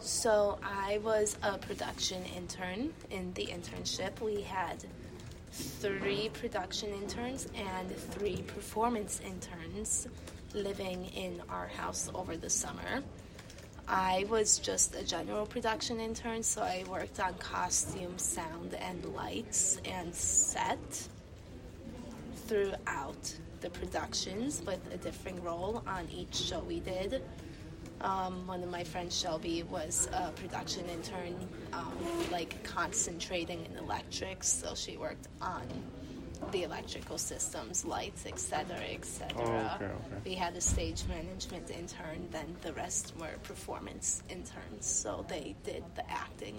So I was a production intern. In the internship, we had 3 production interns and 3 performance interns living in our house over the summer. I was just a general production intern, so I worked on costume, sound, and lights and set throughout the productions with a different role on each show we did. One of my friends, Shelby, was a production intern, concentrating in electrics, so she worked on the electrical systems, lights, etc., etc. Oh, okay. We had a stage management intern, then the rest were performance interns, so they did the acting